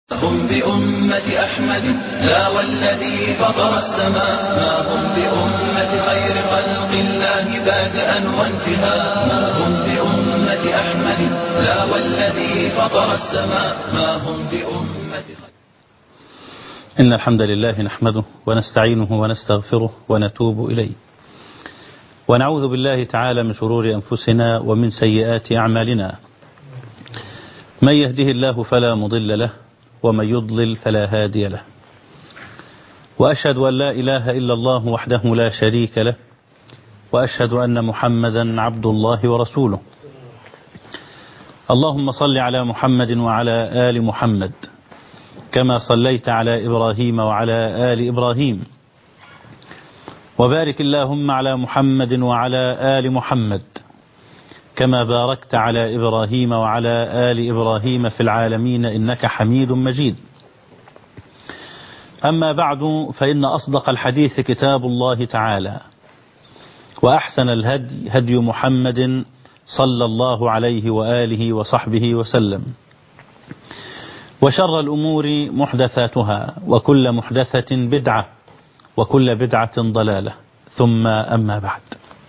هم بأمة أحمد لا والذي فطر السماء، ما هم بأمة خير خلق الله بادئا وانتهاء، ما هم بأمة أحمد لا والذي فطر السماء، ما هم بأمة خير. إن الحمد لله نحمده ونستعينه ونستغفره ونتوب إليه، ونعوذ بالله تعالى من شرور أنفسنا ومن سيئات أعمالنا. من يهده الله فلا مضل له، ومن يضلل فلا هادي له، وأشهد أن لا إله إلا الله وحده لا شريك له، وأشهد أن محمدا عبد الله ورسوله. اللهم صل على محمد وعلى آل محمد كما صليت على إبراهيم وعلى آل إبراهيم، وبارك اللهم على محمد وعلى آل محمد كما باركت على إبراهيم وعلى آل إبراهيم في العالمين إنك حميد مجيد. أما بعد، فإن أصدق الحديث كتاب الله تعالى، وأحسن الهدي هدي محمد صلى الله عليه وآله وصحبه وسلم، وشر الأمور محدثاتها، وكل محدثة بدعة، وكل بدعة ضلالة، ثم أما بعد.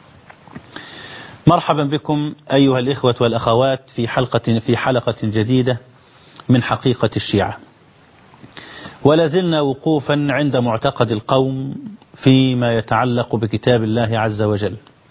مرحبا بكم أيها الإخوة والأخوات في حلقة جديدة من حقيقة الشيعة، ولازلنا وقوفا عند معتقد القوم فيما يتعلق بكتاب الله عز وجل.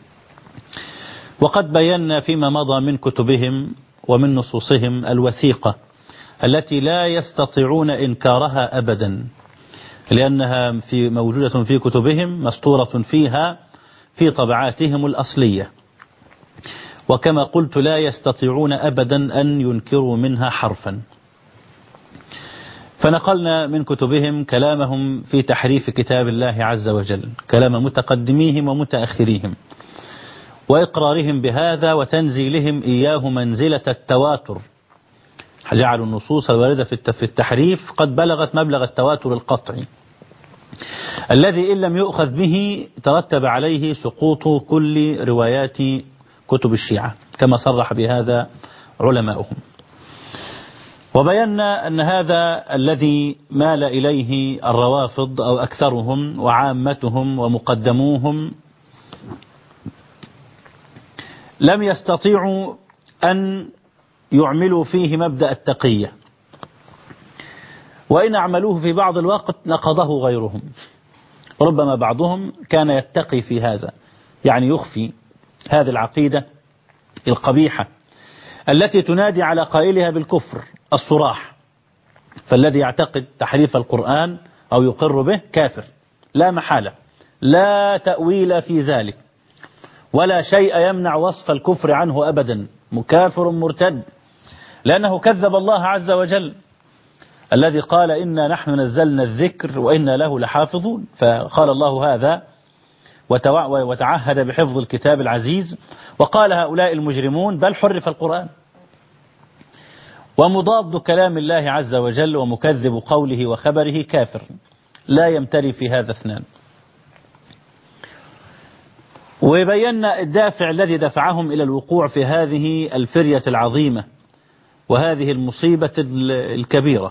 وقد بينا فيما مضى من كتبهم ومن نصوصهم الوثيقة التي لا يستطيعون إنكارها أبدا، لأنها موجودة في كتبهم، مسطورة فيها في طبعاتهم الأصلية، وكما قلت لا يستطيعون أبدا أن ينكروا منها حرفا. فنقلنا من كتبهم كلامهم في تحريف كتاب الله عز وجل، كلام متقدميهم ومتأخريهم، وإقرارهم بهذا وتنزيلهم إياه منزلة التواتر، جعلوا النصوص الواردة في التحريف قد بلغت مبلغ التواتر القطعي، الذي إن لم يؤخذ به ترتب عليه سقوط كل روايات كتب الشيعة كما صرح بهذا علماؤهم. وبينا أن هذا الذي مال إليه الروافض أو أكثرهم وعامتهم ومقدموهم لم يستطيعوا أن يعملوا فيه مبدأ التقية، وإن عملوه في بعض الوقت نقضه غيرهم. ربما بعضهم كان يتقي في هذا، يعني يخفي هذه العقيدة القبيحة التي تنادي على قائلها بالكفر الصراح. فالذي يعتقد تحريف القرآن أو يقر به كافر لا محالة، لا تأويل في ذلك، ولا شيء يمنع وصف الكفر عنه أبدا، مكافر مرتد، لأنه كذب الله عز وجل الذي قال إنا نحن نزلنا الذكر وإنا له لحافظون. فقال الله هذا وتعهد بحفظ الكتاب العزيز، وقال هؤلاء المجرمون بل حرف القرآن. ومضاد كلام الله عز وجل ومكذب قوله وخبره كافر، لا يمتري في هذا اثنان. وبينا الدافع الذي دفعهم إلى الوقوع في هذه الفرية العظيمة وهذه المصيبة الكبيرة.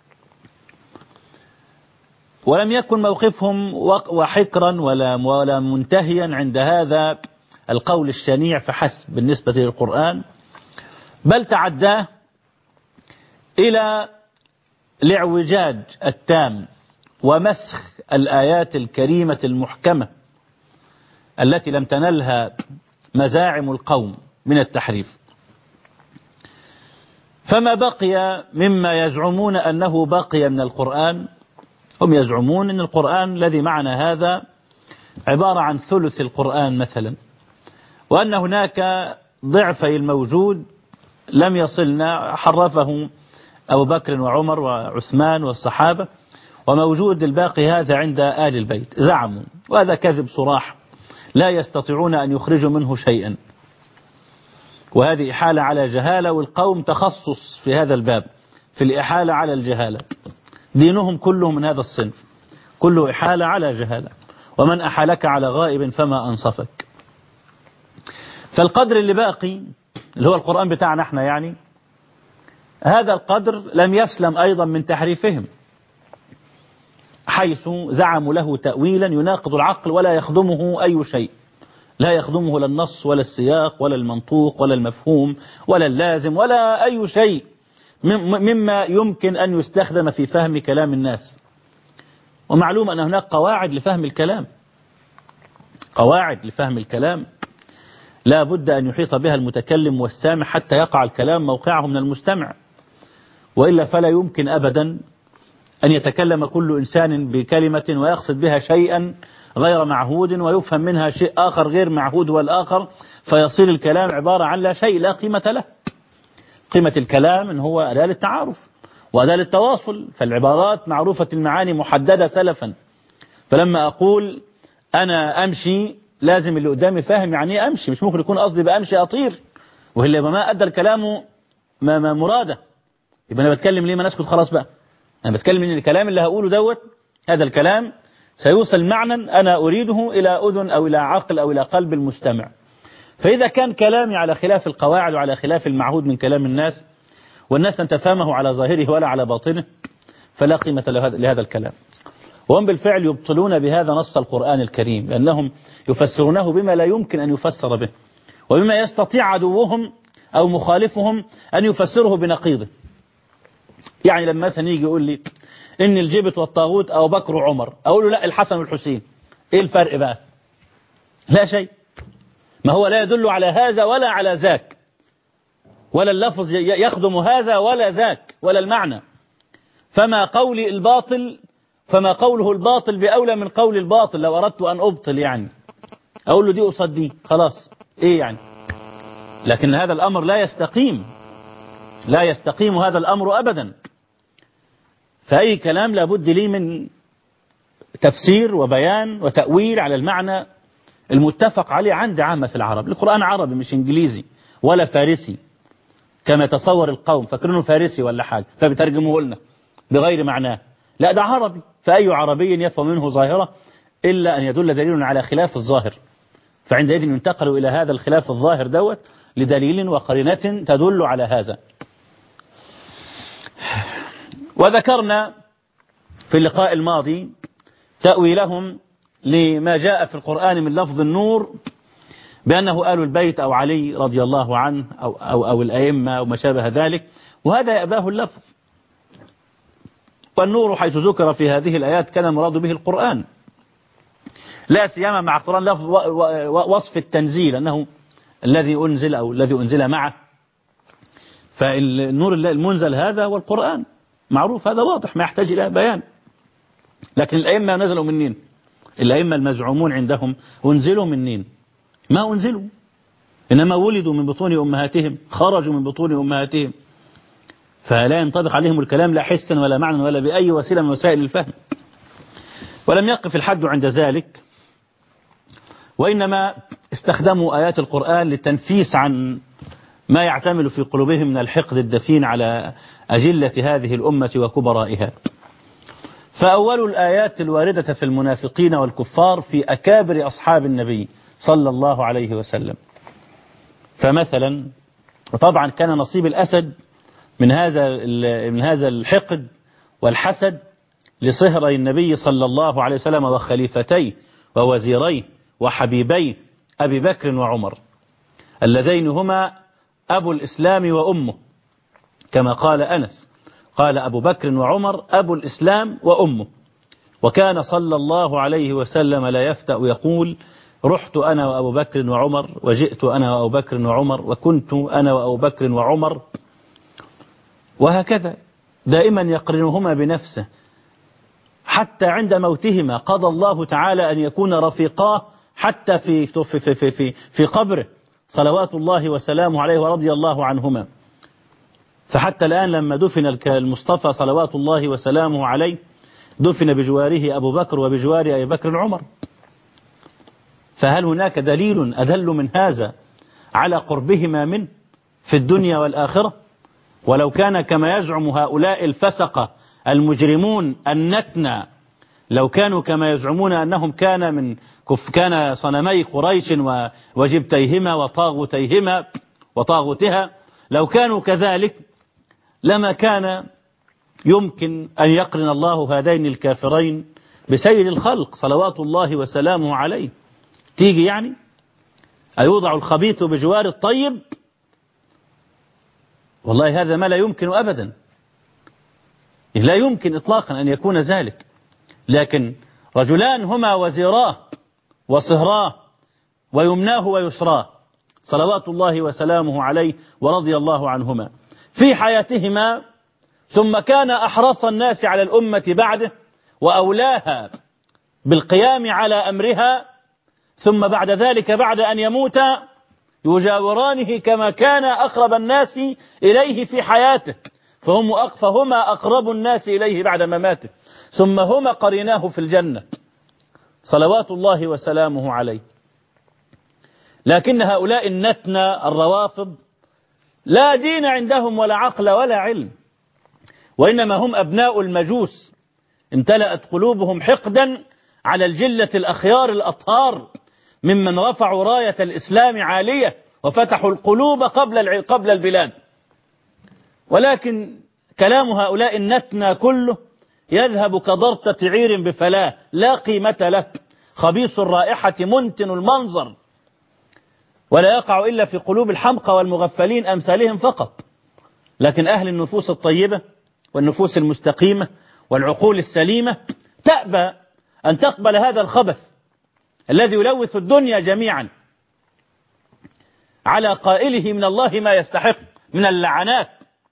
ولم يكن موقفهم وحكرا ولا منتهيا عند هذا القول الشنيع فحسب بالنسبة للقرآن، بل تعداه إلى الاعوجاج التام ومسخ الآيات الكريمة المحكمة التي لم تنلها مزاعم القوم من التحريف. فما بقي مما يزعمون أنه بقي من القرآن، هم يزعمون أن القرآن الذي معنا هذا عبارة عن ثلث القرآن مثلا، وأن هناك ضعفي الموجود لم يصلنا، حرفه أبو بكر وعمر وعثمان والصحابة، وموجود الباقي هذا عند آل البيت. زعموا، وهذا كذب صراح لا يستطيعون أن يخرجوا منه شيئا، وهذه إحالة على جهالة، والقوم تخصص في هذا الباب في الإحالة على الجهالة. دينهم كله من هذا الصنف، كله إحالة على جهالة، ومن أحالك على غائب فما أنصفك. فالقدر اللي باقي اللي هو القرآن بتاعنا احنا، يعني هذا القدر لم يسلم أيضا من تحريفهم، حيث زعموا له تأويلا يناقض العقل ولا يخدمه أي شيء، لا يخدمه لا النص ولا السياق ولا المنطوق ولا المفهوم ولا اللازم ولا أي شيء مما يمكن أن يستخدم في فهم كلام الناس. ومعلوم أن هناك قواعد لفهم الكلام، قواعد لفهم الكلام لا بد أن يحيط بها المتكلم والسامع حتى يقع الكلام موقعه من المستمع، وإلا فلا يمكن أبدا أن يتكلم كل إنسان بكلمة ويقصد بها شيئا غير معهود ويفهم منها شيء آخر غير معهود والآخر، فيصير الكلام عبارة عن لا شيء لا قيمة له. قيمة الكلام إن هو أداة للتعارف وأداة للتواصل، فالعبارات معروفة المعاني محددة سلفا، فلما أقول أنا أمشي لازم اللي قدامي فاهم يعني إيه أمشي، مش ممكن يكون قصدي بأمشي أطير وهي ما أدى الكلام ما مراده، يبقى أنا بتكلم ليه؟ ما نسكت خلاص بقى. أنا بتكلم إن الكلام اللي هقوله دوت هذا الكلام سيوصل معنى أنا أريده إلى أذن أو إلى عقل أو إلى قلب المستمع. فإذا كان كلامي على خلاف القواعد وعلى خلاف المعهود من كلام الناس والناس لن تفهمه على ظاهره ولا على باطنه فلا قيمة لهذا الكلام. وهم بالفعل يبطلون بهذا نص القرآن الكريم، لأنهم يفسرونه بما لا يمكن أن يفسر به، وبما يستطيع عدوهم أو مخالفهم أن يفسره بنقيضه. يعني لما مثلا يجي يقول لي إن الجبت والطاغوت أو بكر وعمر، أقول له لا الحسن والحسين، إيه الفرق بقى؟ لا شيء، ما هو لا يدل على هذا ولا على ذاك، ولا اللفظ يخدم هذا ولا ذاك ولا المعنى. فما قوله الباطل بأولى من قول الباطل. لو أردت أن أبطل يعني أقول له دي قصاد دي خلاص، إيه يعني؟ لكن هذا الأمر لا يستقيم، لا يستقيم هذا الأمر أبدا. فأي كلام لابد لي من تفسير وبيان وتأويل على المعنى المتفق عليه عند عامة العرب. القرآن عربي مش إنجليزي ولا فارسي كما تصور القوم، فاكرينه فارسي ولا حاجة فبترجموه لنا بغير معناه. لا، ده عربي، فأي عربي يفهم منه ظاهرة إلا أن يدل دليل على خلاف الظاهر، فعندئذ ينتقل إلى هذا الخلاف الظاهر دوت لدليل وقرينة تدل على هذا. وذكرنا في اللقاء الماضي تأويلهم لما جاء في القرآن من لفظ النور بأنه آل البيت أو علي رضي الله عنه أو الأئمة أو ما شابه ذلك، وهذا يأباه اللفظ. والنور حيث ذكر في هذه الآيات كان المراد به القرآن، لا سيما مع القرآن لفظ وصف التنزيل أنه الذي أنزل أو الذي أنزل معه، فالنور المنزل هذا هو القرآن، معروف هذا واضح ما يحتاج إلى بيان. لكن الأئمة نزلوا منين؟ الأئمة المزعومون عندهم أنزلوا منين؟ ما أنزلوا، إنما ولدوا من بطون أمهاتهم، خرجوا من بطون أمهاتهم، فلا ينطبق عليهم الكلام لا حسا ولا معنى ولا بأي وسيلة من وسائل الفهم. ولم يقف الحد عند ذلك، وإنما استخدموا آيات القرآن للتنفيس عن ما يعتمل في قلوبهم من الحقد الدفين على أجلة هذه الأمة وكبرائها. فأول الآيات الواردة في المنافقين والكفار في أكابر أصحاب النبي صلى الله عليه وسلم. فمثلا، وطبعا كان نصيب الأسد من هذا الحقد والحسد لصهري النبي صلى الله عليه وسلم وخليفتيه ووزيريه وحبيبيه أبي بكر وعمر، اللذين هما أبو الإسلام وأمه، كما قال أنس قال أبو بكر وعمر أبو الإسلام وأمه. وكان صلى الله عليه وسلم لا يفتأ يقول رحت أنا وأبو بكر وعمر، وجئت أنا وأبو بكر وعمر، وكنت أنا وأبو بكر وعمر، وهكذا دائما يقرنهما بنفسه، حتى عند موتهما قضى الله تعالى أن يكون رفيقاه حتى في قبره صلوات الله وسلامه عليه ورضي الله عنهما. فحتى الآن لما دفن المصطفى صلوات الله وسلامه عليه دفن بجواره أبو بكر وبجوار أبي بكر عمر. فهل هناك دليل أدل من هذا على قربهما منه في الدنيا والآخرة؟ ولو كان كما يزعم هؤلاء الفسقة المجرمون النتنى، لو كانوا كما يزعمون أنهم كان صنمي قريش وجبتيهما وطاغوتيهما وطاغوتها، لو كانوا كذلك لما كان يمكن أن يقرن الله هذين الكافرين بسيد الخلق صلوات الله وسلامه عليه. تيجي يعني أيوضع الخبيث بجوار الطيب؟ والله هذا ما لا يمكن أبدا، لا يمكن إطلاقا أن يكون ذلك. لكن رجلان هما وزيراه وصهراه ويمناه ويسراه صلوات الله وسلامه عليه ورضي الله عنهما في حياتهما، ثم كان أحرص الناس على الأمة بعده وأولاها بالقيام على أمرها، ثم بعد ذلك بعد أن يموت يجاورانه كما كان أقرب الناس إليه في حياته، فهما أقرب الناس إليه بعد مماته، ثم هما قريناه في الجنة صلوات الله وسلامه عليه. لكن هؤلاء النتنى الروافض لا دين عندهم ولا عقل ولا علم، وإنما هم أبناء المجوس امتلأت قلوبهم حقدا على الجلة الأخيار الأطهار ممن رفعوا راية الإسلام عالية وفتحوا القلوب قبل البلاد. ولكن كلام هؤلاء النتنى كله يذهب كضرطة عير بفلاه، لا قيمة له، خبيث الرائحة منتن المنظر، ولا يقع إلا في قلوب الحمقى والمغفلين أمثالهم فقط. لكن أهل النفوس الطيبة والنفوس المستقيمة والعقول السليمة تأبى أن تقبل هذا الخبث الذي يلوث الدنيا جميعا على قائله من الله ما يستحق من اللعنات.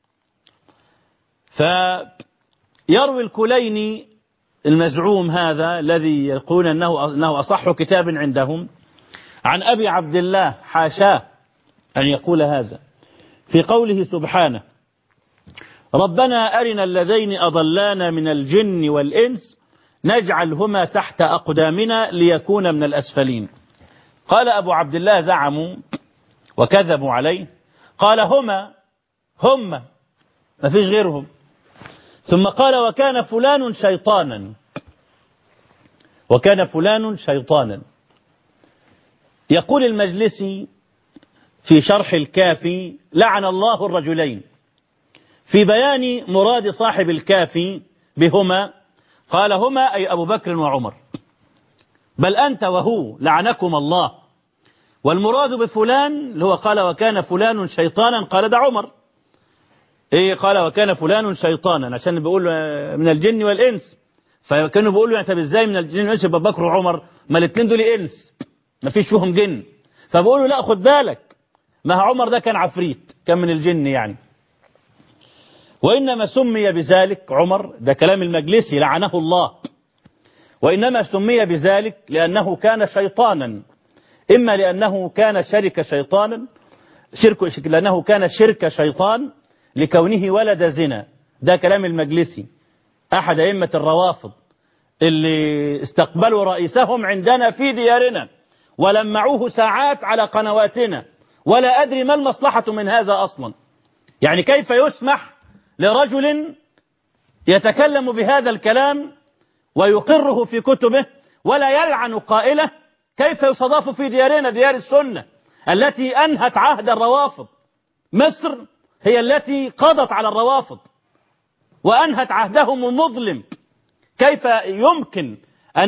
فيروي الكليني المزعوم هذا الذي يقول أنه أصح كتاب عندهم عن أبي عبد الله، حاشاه أن يقول هذا، في قوله سبحانه: ربنا أرنا الذين أضلانا من الجن والإنس نجعلهما تحت أقدامنا ليكون من الأسفلين. قال أبو عبد الله: زعموا وكذبوا عليه، قال هم ما فيش غيرهم. ثم قال: وكان فلان شيطانا، وكان فلان شيطانا. يقول المجلسي في شرح الكافي: لعن الله الرجلين. في بيان مراد صاحب الكافي بهما قال: هما أي أبو بكر وعمر، بل أنت وهو لعنكم الله. والمراد بفلان اللي هو قال: وكان فلان شيطانا، قال: ده عمر. إيه قال: وكان فلان شيطانا، عشان بيقول من الجن والإنس، فكانوا بيقولوا يعني طب إزاي من الجن والإنس أبو بكر وعمر؟ ما الاثنين دول إنس ما فيش فيهم جن. فبقولوا لا خد بالك، ما عمر ده كان عفريت، كان من الجن يعني. وإنما سمي بذلك عمر، ده كلام المجلسي لعنه الله، وإنما سمي بذلك لأنه كان شيطانا، إما لأنه كان شرك شيطانا لأنه كان شرك شيطان لكونه ولد زنا. ده كلام المجلسي أحد أئمة الروافض اللي استقبلوا رئيسهم عندنا في ديارنا ولمعوه ساعات على قنواتنا، ولا أدري ما المصلحة من هذا أصلا. يعني كيف يسمح لرجل يتكلم بهذا الكلام ويقره في كتبه ولا يلعن قائله؟ كيف يستضاف في ديارنا، ديار السنة التي أنهت عهد الروافض؟ مصر هي التي قضت على الروافض وأنهت عهدهم المظلم. كيف يمكن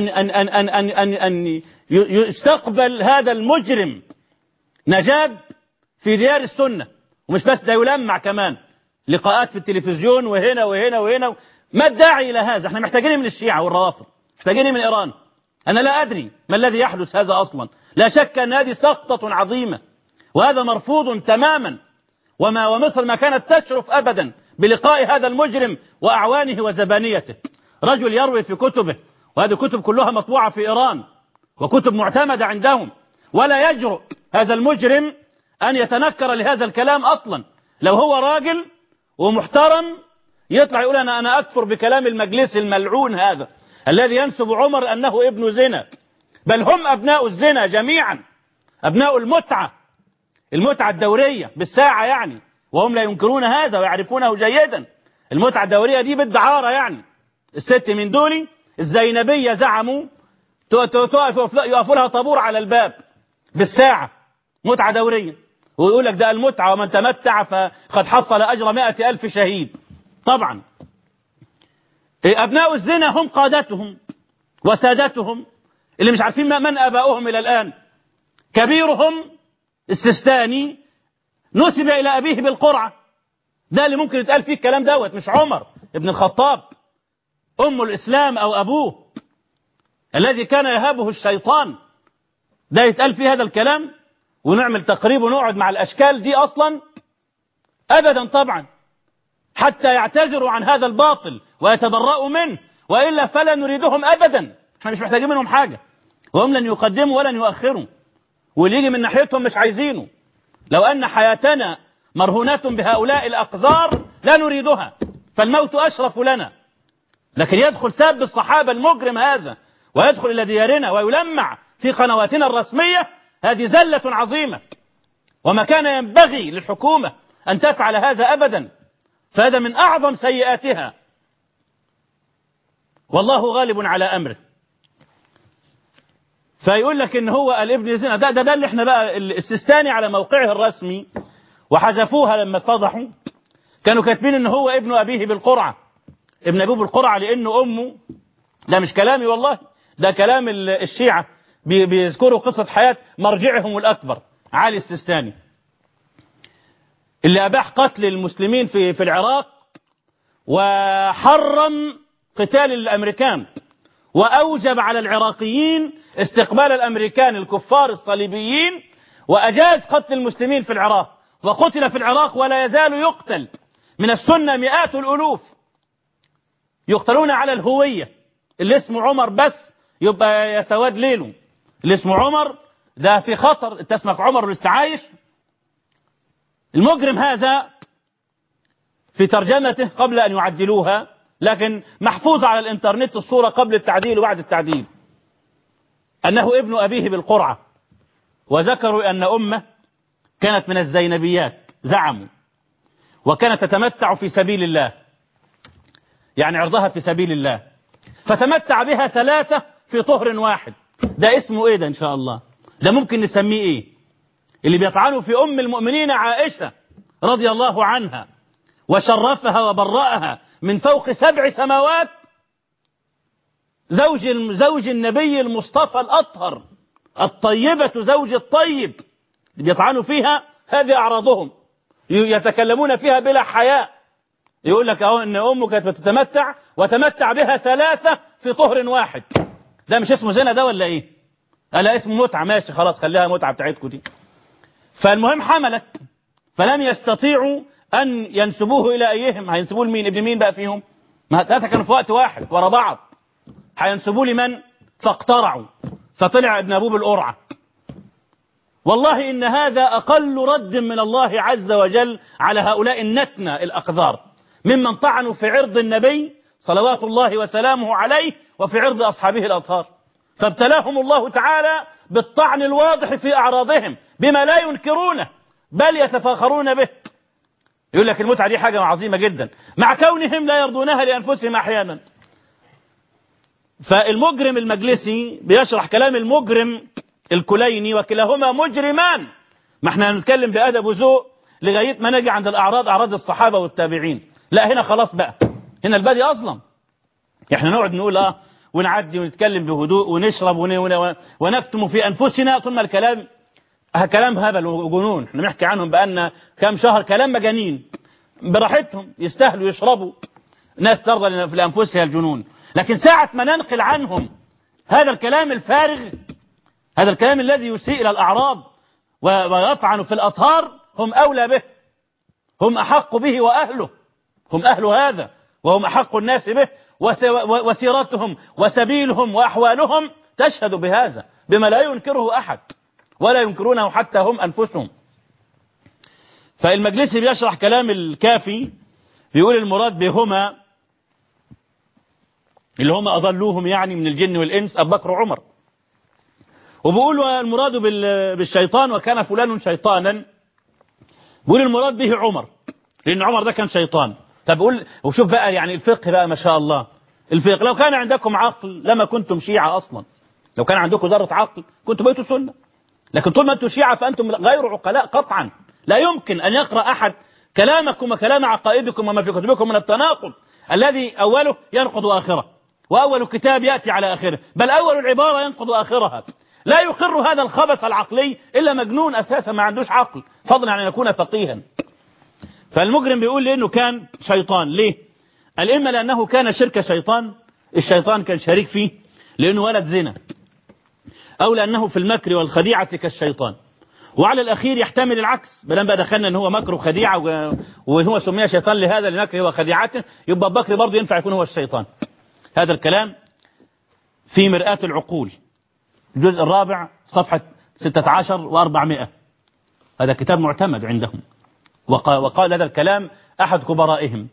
أن يستقبل هذا المجرم نجاد في ديار السنة؟ ومش بس ده، يلمع كمان لقاءات في التلفزيون وهنا وهنا وهنا. ما الداعي إلى هذا؟ احنا محتاجين من الشيعة والروافض، محتاجين من إيران. أنا لا أدري ما الذي يحدث هذا أصلا. لا شك أن هذه سقطة عظيمة، وهذا مرفوض تماما. ومصر ما كانت تشرف أبدا بلقاء هذا المجرم وأعوانه وزبانيته. رجل يروي في كتبه، وهذه كتب كلها مطبوعة في إيران وكتب معتمدة عندهم، ولا يجرؤ هذا المجرم أن يتنكر لهذا الكلام أصلا. لو هو راجل ومحترم يطلع يقول أنا أكفر بكلام المجلس الملعون هذا الذي ينسب عمر أنه ابن زنا. بل هم أبناء الزنا جميعا، أبناء المتعة الدورية بالساعة يعني، وهم لا ينكرون هذا ويعرفونه جيدا. المتعة الدورية دي بالدعارة يعني. الست من دولي الزينبية زعموا يقفوا لها طابور على الباب بالساعة، متعة دورية. ويقول لك ده المتعة ومن تمتع فقد حصل أجر 100,000 شهيد. طبعا أبناء الزنا هم قادتهم وسادتهم اللي مش عارفين من آباؤهم إلى الآن. كبيرهم السيستاني نسب إلى أبيه بالقرعة، ده اللي ممكن يتقال فيه الكلام دوت، مش عمر ابن الخطاب أم الإسلام أو أبوه الذي كان يهابه الشيطان، ده يتقال فيه هذا الكلام ونعمل تقريب ونقعد مع الأشكال دي أصلا؟ أبدا طبعا، حتى يعتذروا عن هذا الباطل ويتبرؤوا منه، وإلا فلا نريدهم أبدا. احنا مش محتاجين منهم حاجة، وهم لن يقدموا ولن يؤخروا، واللي يجي من ناحيتهم مش عايزينه. لو أن حياتنا مرهونة بهؤلاء الأقذار لا نريدها، فالموت أشرف لنا. لكن يدخل ساب الصحابة المجرم هذا ويدخل إلى ديارنا ويلمع في قنواتنا الرسمية، هذه زلة عظيمة، وما كان ينبغي للحكومة أن تفعل هذا أبدا، فهذا من أعظم سيئاتها، والله غالب على أمره. فيقول لك إن هو الابن زنا، ده اللي احنا بقى السيستاني على موقعه الرسمي وحذفوها لما اتفضحوا، كانوا كاتبين إن هو ابن أبيه بالقرعة، ابن أبوه بالقرعة لأنه أمه. ده مش كلامي والله، ده كلام الشيعة بيذكروا قصة حياة مرجعهم الأكبر علي السيستاني، اللي أباح قتل المسلمين في العراق وحرم قتال الأمريكان، وأوجب على العراقيين استقبال الأمريكان الكفار الصليبيين، وأجاز قتل المسلمين في العراق، وقتل في العراق ولا يزال يقتل من السنة مئات الألوف يقتلون على الهوية. اللي اسمه عمر بس يبقى يا سواد ليله، اللي اسمه عمر ده في خطر، انت اسمك عمر لسه عايش. المجرم هذا في ترجمته قبل أن يعدلوها، لكن محفوظة على الانترنت الصورة قبل التعديل وبعد التعديل، أنه ابن أبيه بالقرعة، وذكروا أن أمه كانت من الزينبيات زعموا، وكانت تتمتع في سبيل الله، يعني عرضها في سبيل الله، فتمتع بها 3 في طهر واحد. ده اسمه ايه ده ان شاء الله؟ ده ممكن نسميه ايه؟ اللي بيطعنوا في ام المؤمنين عائشة رضي الله عنها وشرفها وبرأها من فوق 7 سماوات، زوج النبي المصطفى الأطهر الطيبة زوج الطيب، اللي بيطعنوا فيها هذه أعراضهم، يتكلمون فيها بلا حياء. يقول لك اهو ان امه كانت بتتمتع وتمتع بها 3 في طهر واحد. ده مش اسمه زنا ده ولا ايه؟ الا اسمه متعه، ماشي خلاص خليها متعه بتاعتكم دي. فالمهم حملت، فلم يستطيعوا ان ينسبوه الى ايهم. هينسبوه لمين؟ ابن مين بقى فيهم؟ ما 3 كانوا في وقت واحد ورا بعض، هينسبوه لمن؟ فاقترعوا، فطلع ابن ابوه بالقرعه. والله ان هذا اقل رد من الله عز وجل على هؤلاء النتنه الاقذار، ممن طعنوا في عرض النبي صلوات الله وسلامه عليه وفي عرض أصحابه الأطهار، فابتلاهم الله تعالى بالطعن الواضح في أعراضهم بما لا ينكرونه بل يتفاخرون به. يقول لك المتعة دي حاجة عظيمة جدا، مع كونهم لا يرضونها لأنفسهم أحيانا. فالمجرم المجلسي بيشرح كلام المجرم الكليني، وكلاهما مجرمان. ما احنا هنتكلم بأدب وذوق لغاية ما نجي عند الأعراض، أعراض الصحابة والتابعين. لا هنا خلاص بقى، هنا البادي أظلم. احنا نقعد نقول ونعدي ونتكلم بهدوء ونشرب ونكتم في أنفسنا، ثم الكلام كلام هبل وجنون. احنا بنحكي عنهم بأن كام شهر كلام مجانين براحتهم، يستاهلوا يشربوا، ناس ترضى لأنفسها الجنون. لكن ساعة ما ننقل عنهم هذا الكلام الفارغ، هذا الكلام الذي يسيء إلى الأعراض ويطعن في الأطهار، هم أولى به، هم أحق به وأهله، هم أهل هذا وهم أحق الناس به، وسيرتهم وسبيلهم وأحوالهم تشهد بهذا بما لا ينكره أحد ولا ينكرونه حتى هم أنفسهم. فالمجلسي بيشرح كلام الكافي، بيقول المراد بهما اللي هم أضلوهم يعني من الجن والإنس أبو بكر وعمر، وبيقول المراد بالشيطان وكان فلان شيطانا، بيقول المراد به عمر لأن عمر ده كان شيطان. طب قول وشوف بقى يعني الفقه بقى ما شاء الله، الفقه لو كان عندكم عقل لما كنتم شيعة أصلا، لو كان عندكم ذرة عقل كنتم بقيتوا سنة، لكن طول ما أنتم شيعة فأنتم غير عقلاء قطعا، لا يمكن أن يقرأ أحد كلامكم وكلام عقائدكم وما في كتبكم من التناقض الذي أوله ينقض آخره، وأول كتاب يأتي على آخره، بل أول العبارة ينقض آخرها. لا يقر هذا الخبث العقلي إلا مجنون أساسا ما عندوش عقل، فضلا عن أن يكون فقيها. فالمجرم بيقول لي إنه كان شيطان. ليه؟ قال إما لأنه كان شرك شيطان، الشيطان كان شريك فيه لأنه ولد زنا، أو لأنه في المكر والخديعة كالشيطان. وعلى الأخير يحتمل العكس، بلان بقى دخلنا أن هو مكر وخديعة وهو سمي شيطان لهذا لمكره وخديعته، يبقى بكر برضه ينفع يكون هو الشيطان. هذا الكلام في مرآة العقول الجزء الرابع صفحة 16 و400. هذا كتاب معتمد عندهم، وقال هذا الكلام أحد كبرائهم.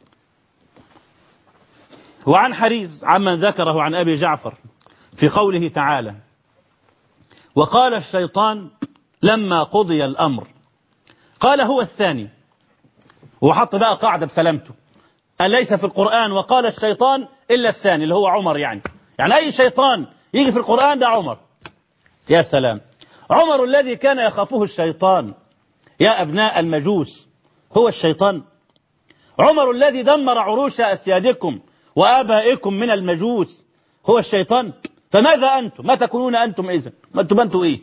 وعن حريز عمن ذكره عن أبي جعفر في قوله تعالى: وقال الشيطان لما قضي الأمر، قال هو الثاني، وحط بقى قاعدة بسلامته، قال ليس في القرآن وقال الشيطان إلا الثاني اللي هو عمر. يعني أي شيطان يجي في القرآن ده عمر. يا سلام، عمر الذي كان يخافه الشيطان يا أبناء المجوس هو الشيطان. عمر الذي دمر عروش أسيادكم وآبائكم من المجوس هو الشيطان. فماذا أنتم؟ ما تكونون أنتم إذن؟ ما أنتم إيه؟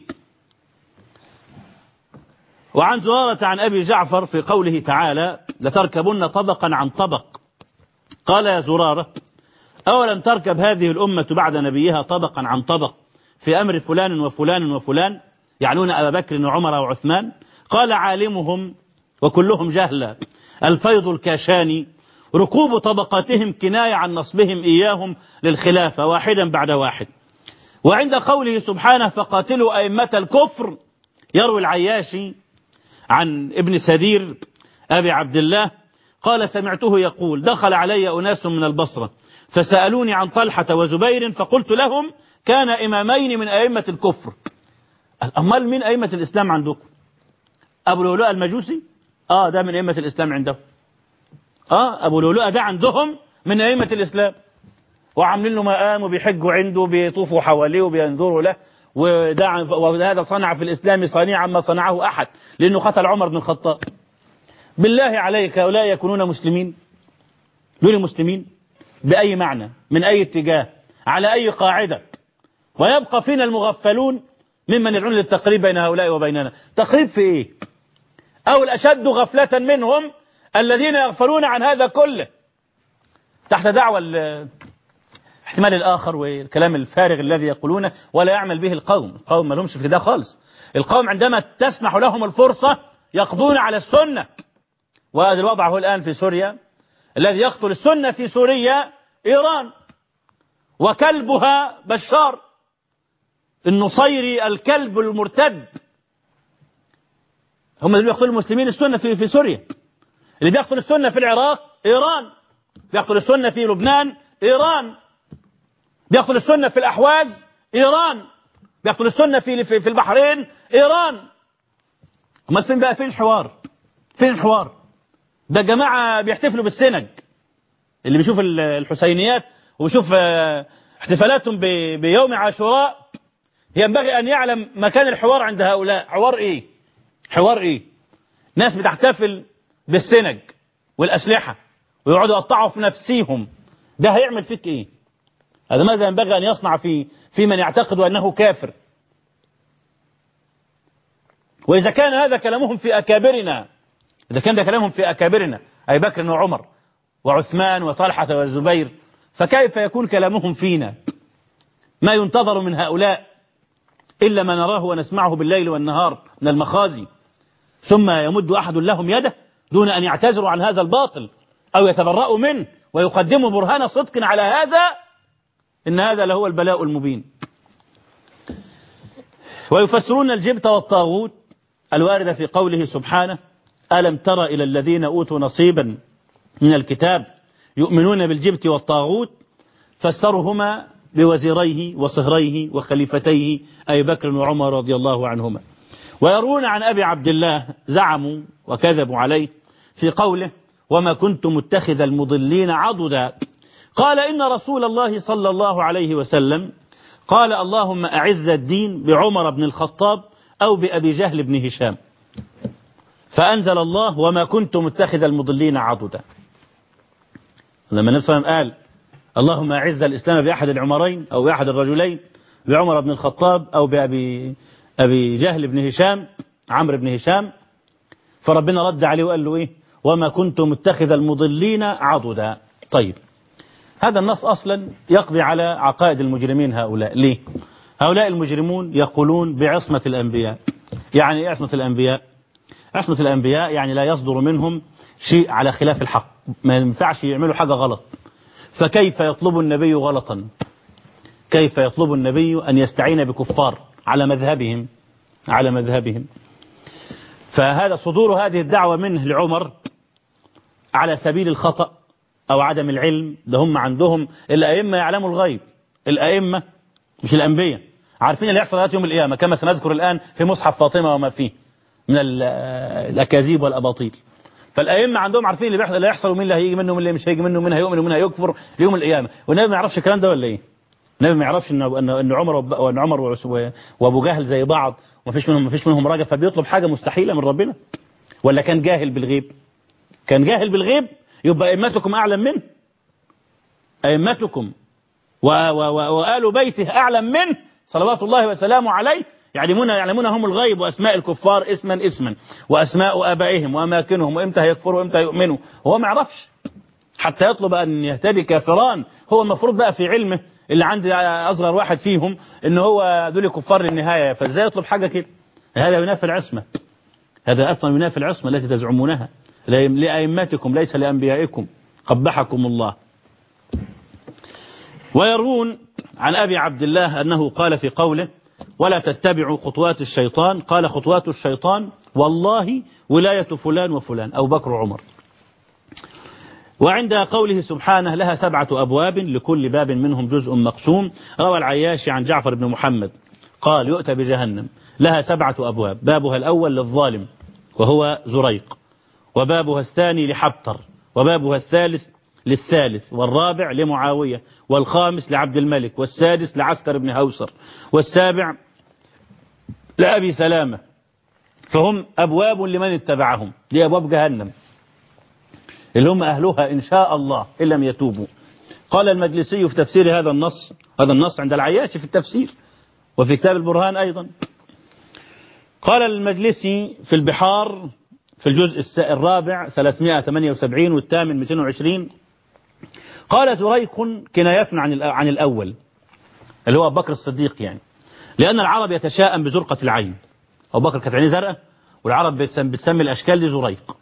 وعن زرارة عن أبي جعفر في قوله تعالى: لتركبن طبقا عن طبق، قال يا زرارة: أولم تركب هذه الأمة بعد نبيها طبقا عن طبق في أمر فلان وفلان وفلان، يعنون أبا بكر وعمر وعثمان؟ قال عالمهم وكلهم جهلا الفيض الكاشاني ركوب طبقاتهم كناية عن نصبهم إياهم للخلافة واحدا بعد واحد. وعند قوله سبحانه: فقاتلوا أئمة الكفر، يروي العياشي عن ابن سدير أبي عبد الله قال: سمعته يقول: دخل علي أناس من البصرة فسألوني عن طلحة وزبير فقلت لهم: كان إمامين من أئمة الكفر. أمال من أئمة الإسلام عندكم؟ أبو لؤلؤة المجوسي؟ ده من أئمة الإسلام عندهم. أبو لؤلؤة ده عندهم من أئمة الإسلام، وعاملين له مقام وبيحجوا عنده بيطوفوا حواليه وبينظروا له، وهذا صنع في الإسلام صنيعا ما صنعه أحد لأنه قتل عمر بن الخطاب. بالله عليك، هؤلاء يكونون مسلمين؟ دول مسلمين بأي معنى، من أي اتجاه، على أي قاعدة؟ ويبقى فينا المغفلون ممن يدعون للتقريب بين هؤلاء وبيننا. تقريب في إيه؟ أو الأشد غفلة منهم الذين يغفلون عن هذا كله تحت دعوة احتمال الآخر والكلام الفارغ الذي يقولونه ولا يعمل به القوم ما لهمش في ده خالص. القوم عندما تسمح لهم الفرصة يقضون على السنة. وهذا الوضع هو الآن في سوريا. الذي يقتل السنة في سوريا إيران، وكلبها بشار النصيري الكلب المرتد. هم اللي بيقتلوا المسلمين السنة في سوريا. اللي بيقتل السنة في العراق إيران، بيقتل السنة في لبنان إيران، بيقتل السنة في الأحواز إيران، بيقتل السنة في البحرين إيران. أما فين بقى؟ فين الحوار؟ فين الحوار؟ ده جماعة بيحتفلوا بالسنج، اللي بيشوف الحسينيات وبيشوف احتفالاتهم بيوم عاشوراء ينبغي أن يعلم مكان الحوار عند هؤلاء. حوار إيه؟ حوار إيه؟ ناس بتحتفل بالسنج والأسلحة ويقعدوا يقطعوا في نفسيهم. ده هيعمل فيك إيه؟ هذا ماذا ينبغي أن يصنع في من يعتقد أنه كافر؟ وإذا كان هذا كلامهم في أكابرنا، إذا كان ده كلامهم في أكابرنا أبي بكر وعمر وعثمان وطلحة والزبير، فكيف يكون كلامهم فينا؟ ما ينتظر من هؤلاء إلا ما نراه ونسمعه بالليل والنهار من المخازي، ثم يمد أحد لهم يده دون أن يعتذروا عن هذا الباطل أو يتبرؤوا منه ويقدموا برهان صدق على هذا. إن هذا لهو البلاء المبين. ويفسرون الجبت والطاغوت الواردة في قوله سبحانه: ألم تر إلى الذين أوتوا نصيبا من الكتاب يؤمنون بالجبت والطاغوت، فسرهما بوزيريه وصهريه وخليفتيه أبي بكر وعمر رضي الله عنهما. ويرون عن أبي عبد الله زعموا وكذبوا عليه في قوله: وما كنت متخذ المضلين عضدا، قال إن رسول الله صلى الله عليه وسلم قال: اللهم أعز الدين بعمر بن الخطاب أو بأبي جهل بن هشام. فأنزل الله وما كنت متخذ المضلين عضدا. لما النبي صلى الله عليه وسلم قال اللهم أعز الإسلام بأحد العمرين أو بأحد الرجلين بعمر بن الخطاب أو أبي جهل بن هشام عمرو بن هشام، فربنا رد عليه وقال له إيه؟ وما كنت متخذ المضلين عضدا. طيب هذا النص أصلا يقضي على عقائد المجرمين هؤلاء. ليه؟ هؤلاء المجرمون يقولون بعصمة الأنبياء. يعني إيه عصمة الأنبياء؟ عصمة الأنبياء يعني لا يصدر منهم شيء على خلاف الحق، ما ينفعش يعملوا حاجة غلط. فكيف يطلب النبي غلطا؟ كيف يطلب النبي أن يستعين بكفار على مذهبهم؟ فهذا صدور هذه الدعوة منه لعمر على سبيل الخطأ أو عدم العلم. ده هم عندهم الأئمة يعلموا الغيب، الأئمة مش الأنبياء، عارفين اللي يحصل يوم القيامة كما سنذكر الآن في مصحف فاطمة وما فيه من الأكاذيب والأباطيل. فالأئمة عندهم عارفين اللي يحصل ومين اللي هيجي منه ومين اللي مش هيجي منه، ومين هيؤمن ومين هيكفر ليوم القيامة. والنبي ما يعرفش الكلام ده ولا إيه؟ النبي ما يعرفش إن عمر وأبو جهل زي بعض ومفيش منهم راجل فبيطلب حاجة مستحيلة من ربنا؟ ولا كان جاهل بالغيب؟ كان جاهل بالغيب يبقى أئمتكم أعلم منه، أئمتكم وآل بيته أعلم منه صلوات الله وسلامه عليه. يعلمون هم الغيب وأسماء الكفار اسما وأسماء آبائهم وأماكنهم وإمتى هيكفروا وإمتى يؤمنوا، وهو ما يعرفش حتى يطلب أن يهتدي كافران. هو المفروض بقى في علمه اللي عند أصغر واحد فيهم إن هو دول كفار للنهاية، فإزاي يطلب حاجة كده؟ هذا ينافي العصمة، هذا أصلا ينافي العصمة التي تزعمونها لأئمتكم ليس لأنبيائكم قبحكم الله. ويروون عن أبي عبد الله أنه قال في قوله ولا تتبعوا خطوات الشيطان، قال خطوات الشيطان والله ولاية فلان وفلان أو بكر وعمر. وعند قوله سبحانه لها 7 أبواب لكل باب منهم جزء مقسوم، روى العياشي عن جعفر بن محمد قال يؤتى بجهنم لها 7 أبواب، بابها الأول للظالم وهو زريق، وبابها الثاني لحبطر، وبابها الثالث للثالث، والرابع لمعاوية، والخامس لعبد الملك، والسادس لعسكر بن هوسر، والسابع لأبي سلامة. فهم أبواب لمن اتبعهم، دي أبواب جهنم اللي هم أهلها إن شاء الله إن لم يتوبوا. قال المجلسي في تفسير هذا النص عند العياشي في التفسير وفي كتاب البرهان أيضا. قال المجلسي في البحار في الجزء الرابع 378 والثامن 220 قال زريق كناية عن الأول اللي هو أبو بكر الصديق، يعني لأن العرب يتشاءم بزرقة العين. أبو بكر كانت عينيه زرقاء والعرب بتسمي الأشكال دي زريق،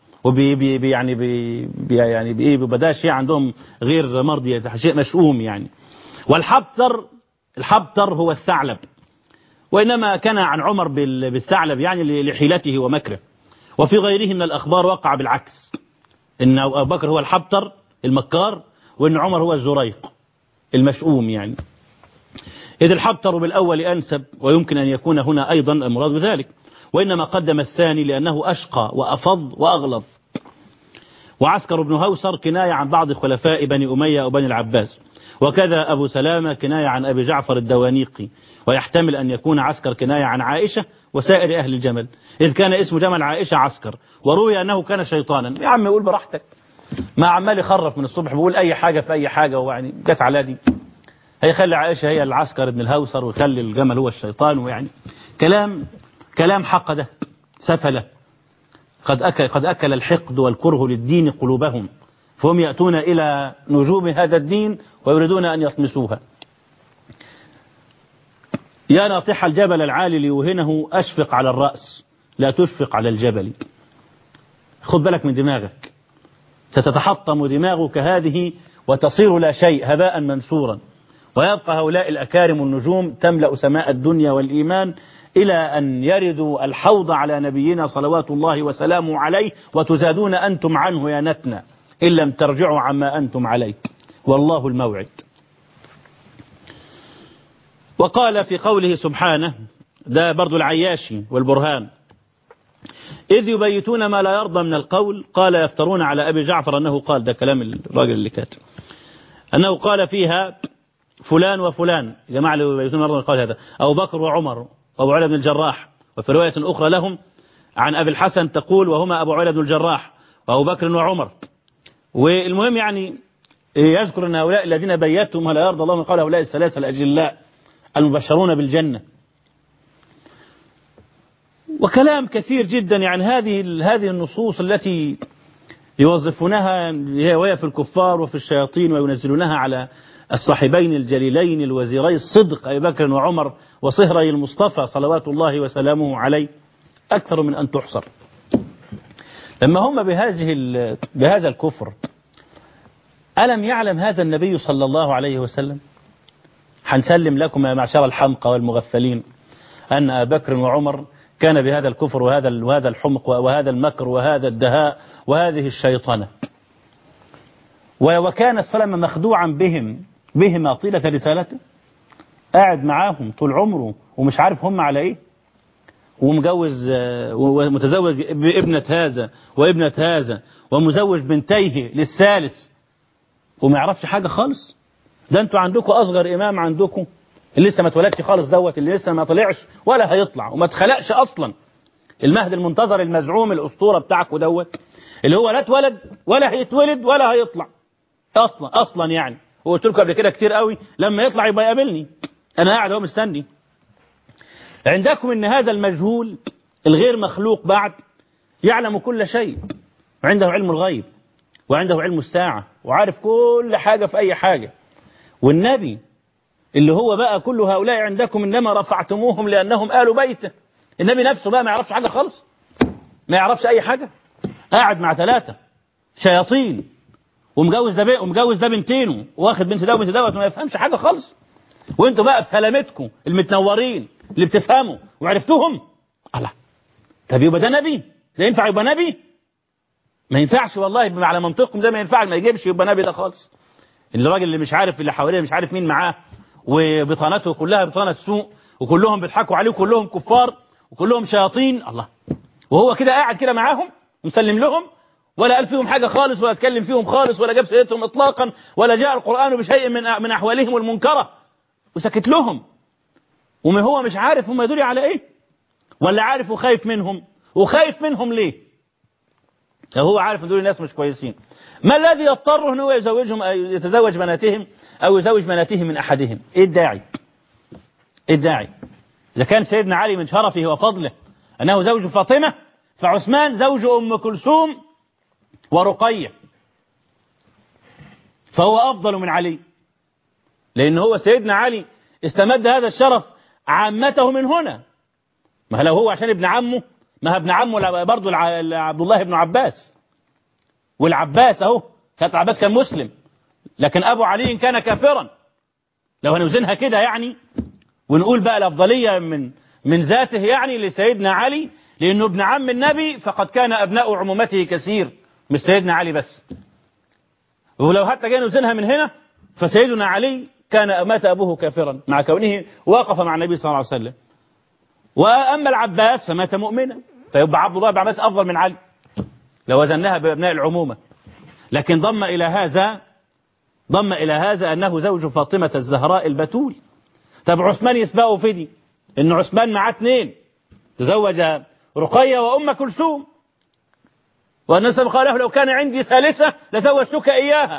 يعني بدا شيء عندهم غير مرضي، شيء مشؤوم يعني. الحبتر هو الثعلب، وإنما كان عن عمر بالثعلب يعني لحيلته ومكره. وفي غيره من الأخبار وقع بالعكس، إن أبو بكر هو الحبتر المكار وإن عمر هو الزريق المشؤوم يعني. إذ الحبتر بالأول أنسب ويمكن أن يكون هنا أيضا المراد بذلك، وإنما قدم الثاني لأنه أشقى وأفض وأغلظ. وعسكر بن هوسر كناية عن بعض خلفاء بني أمية أو بني العباس، وكذا أبو سلامة كناية عن أبي جعفر الدوانيقي، ويحتمل أن يكون عسكر كناية عن عائشة وسائر أهل الجمل، إذ كان اسم جمل عائشة عسكر، وروي أنه كان شيطانا. يا عم يقول براحتك، ما عمال يخرف من الصبح بيقول أي حاجة في أي حاجة، ويعني جت على دي هيخلي عائشة هي العسكر ابن الهوسر ويخلي الجمل هو الشيطان، ويعني كلام حق ده سفله. قد أكل الحقد والكره للدين قلوبهم، فهم يأتون إلى نجوم هذا الدين ويريدون أن يطمسوها. يا ناطح الجبل العالي ليوهنه أشفق على الرأس لا تشفق على الجبل. خد بالك من دماغك، ستتحطم دماغك هذه وتصير لا شيء هباء منثورا، ويبقى هؤلاء الأكارم النجوم تملأ سماء الدنيا والإيمان إلى أن يردوا الحوض على نبينا صلوات الله وسلامه عليه، وتزادون أنتم عنه يا نتنا إن لم ترجعوا عما أنتم عليه، والله الموعد. وقال في قوله سبحانه، ده برضو العياشي والبرهان، إذ يبيتون ما لا يرضى من القول، قال يفترون على أبي جعفر أنه قال، ده كلام الراجل اللي كاتب، أنه قال فيها فلان وفلان، جماعة اللي يبيتون ما يرضى من القول هذا أبو بكر وعمر وأبو علا بن الجراح. وفي رواية أخرى لهم عن أبي الحسن تقول وهما أبو عبيدة بن الجراح وأبو بكر وعمر. والمهم يعني يذكر أن هؤلاء الذين بيتهم ولا يرضى الله من قول هؤلاء الثلاثة الأجلاء المبشرون بالجنة. وكلام كثير جدا يعني هذه النصوص التي يوظفونها وهي في الكفار وفي الشياطين وينزلونها على الصاحبين الجليلين الوزيري الصدق أبي بكر وعمر وصهري المصطفى صلوات الله وسلامه عليه أكثر من أن تحصر. لما هم بهذا الكفر، ألم يعلم هذا النبي صلى الله عليه وسلم؟ هنسلم لكم يا معشر الحمقى والمغفلين أن أبا بكر وعمر كان بهذا الكفر وهذا الحمق وهذا المكر وهذا الدهاء وهذه الشيطنة، وكان السلام مخدوعا بهما طيلة رسالته، قاعد معاهم طول عمره ومش عارف هم على ايه، ومجوز ومتزوج بابنة هذا وابنة هذا ومزوج بنتيه للثالث وما يعرفش حاجة خالص. ده انتوا عندكم أصغر إمام عندكم اللي لسه ما اتولدش خالص، اللي لسه ما طلعش ولا هيطلع وما اتخلقش أصلا، المهدي المنتظر المزعوم الأسطورة بتاعكم اللي هو لا اتولد ولا هيتولد ولا هيطلع أصلا يعني. وقلت لكم قبل كده كتير قوي لما يطلع يبقى يقابلني، أنا قاعد اهو مستني. عندكم إن هذا المجهول الغير مخلوق بعد يعلم كل شيء، وعنده علم الغيب وعنده علم الساعة وعارف كل حاجة في أي حاجة. والنبي اللي هو بقى كل هؤلاء عندكم إنما رفعتموهم لأنهم آل بيته، النبي نفسه بقى ما يعرفش حاجة خالص، ما يعرفش أي حاجة، قاعد مع 3 شياطين ومجوز ده بنتينه واخد بنت ده وبنت ده وما يفهمش حاجة خالص. وانتوا بقى بسلامتكم المتنورين اللي بتفهموا وعرفتوهم. الله، طب يبقى ده نبي؟ ده ينفع يبقى نبي؟ ما ينفعش والله، على منطقكم ده ما ينفع، ما يجيبش يبقى نبي ده خالص. الراجل اللي مش عارف اللي حواليه مش عارف مين معاه وبطانته كلها بطانة سوء وكلهم بيضحكوا عليه وكلهم كفار وكلهم شياطين، الله، وهو كده قاعد كده معاهم ومسلم لهم ولا قال فيهم حاجة خالص ولا اتكلم فيهم خالص ولا جاب سيرتهم اطلاقا ولا جاء القرآن بشيء من أحوالهم المنكرة وسكت لهم. وما هو مش عارف هم يدوري على ايه، ولا عارف وخايف منهم؟ وخايف منهم ليه؟ لو هو عارف ان دول الناس مش كويسين، ما الذي يضطره ان هو يزوجهم أو يتزوج بناتهم او يزوج بناته من احدهم؟ ايه الداعي؟ ايه الداعي؟ اذا كان سيدنا علي من شرفه وفضله انه زوج فاطمة، فعثمان زوج ام كلثوم ورقية، فهو افضل من علي، لان هو سيدنا علي استمد هذا الشرف عامته من هنا. ما لو هو عشان ابن عمه، ما ابن عمه برضه عبد الله بن عباس، والعباس اهو العباس كان مسلم لكن ابو علي كان كافرا. لو هنوزنها كده يعني ونقول بقى الافضليه من ذاته يعني لسيدنا علي لانه ابن عم النبي، فقد كان ابناء عمومته كثير مش سيدنا علي بس. ولو حتى جينا نوزنها من هنا فسيدنا علي مات ابوه كافرا مع كونه وقف مع النبي صلى الله عليه وسلم. واما العباس فمات مؤمنا، فيبقى عبد الله بن عباس افضل من علي لو وزناها بابناء العمومه. لكن ضم الى هذا انه زوج فاطمه الزهراء البتول. طب عثمان يسبقه في دي ان عثمان معاه 2، تزوج رقيه وام كلثوم، والنبي قال له لو كان عندي ثالثه لزوجتك اياها.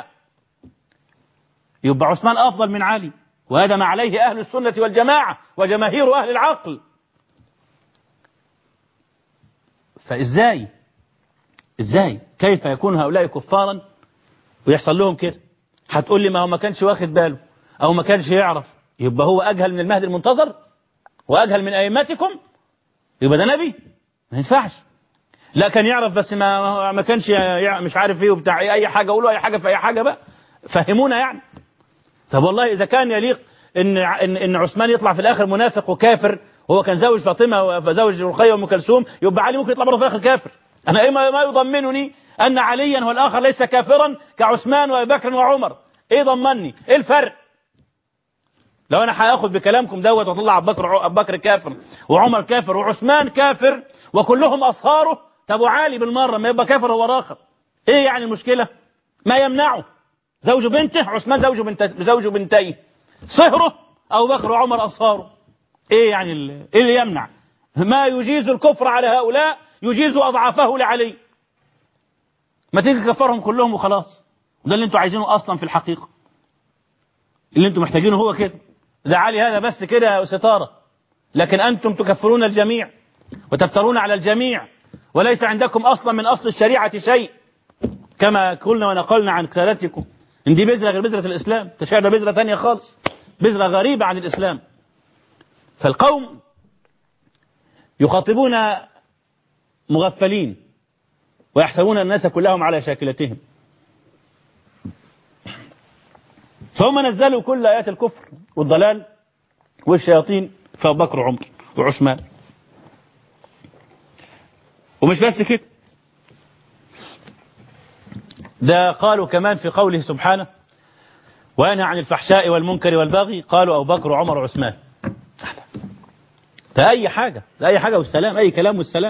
يبقى عثمان افضل من علي، وهذا ما عليه اهل السنه والجماعه وجماهير اهل العقل. فازاي كيف يكون هؤلاء كفارا ويحصل لهم كده؟ هتقول لي ما هو ما كانش واخد باله او ما كانش يعرف، يبقى هو اجهل من المهدي المنتظر واجهل من ائمتكم، يبقى ده نبي؟ ما ينفعش. لا كان يعرف بس ما كانش مش عارف ايه وبتاع اي حاجه، قولوا اي حاجه في اي حاجه بقى، فهمونا يعني. طب والله اذا كان يليق ان عثمان يطلع في الاخر منافق وكافر، وهو كان زوج فاطمه وزوج رقيه وام كلثوم، يبقى علي ممكن يطلع برضه في الاخر كافر. انا ايه ما يضمنني ان عليا والاخر ليس كافرا كعثمان وابي بكر وعمر؟ ايه ضمني؟ ايه الفرق؟ لو انا هاخد بكلامكم دوت واطلع ابو بكر كافر وعمر كافر وعثمان كافر وكلهم اصهاره، طب وعلي بالمره ما يبقى كافر هو الاخر، ايه يعني المشكله؟ ما يمنعه زوج بنته، عثمان زوج بنتيه، صهره ابو بكر وعمر اصهاره، ايه يعني ايه اللي يمنع؟ ما يجيز الكفر على هؤلاء يجيز أضعافه لعلي. ما تيجي تكفرهم كلهم وخلاص. ده اللي انتوا عايزينه أصلا في الحقيقة، اللي انتوا محتاجينه هو كده. ده علي هذا بس كده ستارة، لكن أنتم تكفرون الجميع وتفترون على الجميع، وليس عندكم أصلا من أصل الشريعة شيء، كما قلنا ونقلنا عن كتالتكم إن دي بذرة غير بذرة الإسلام، تشعر بذرة ثانية خالص، بذرة غريبة عن الإسلام. فالقوم يخاطبون مغفلين ويحسبون الناس كلهم على شاكلتهم، فهم نزلوا كل آيات الكفر والضلال والشياطين في أبو بكر وعمر وعثمان. ومش بس كده، ده قالوا كمان في قوله سبحانه وينهى عن الفحشاء والمنكر والبغي، قالوا أبو بكر وعمر وعثمان. ده أي حاجة، ده أي حاجة والسلام، أي كلام والسلام.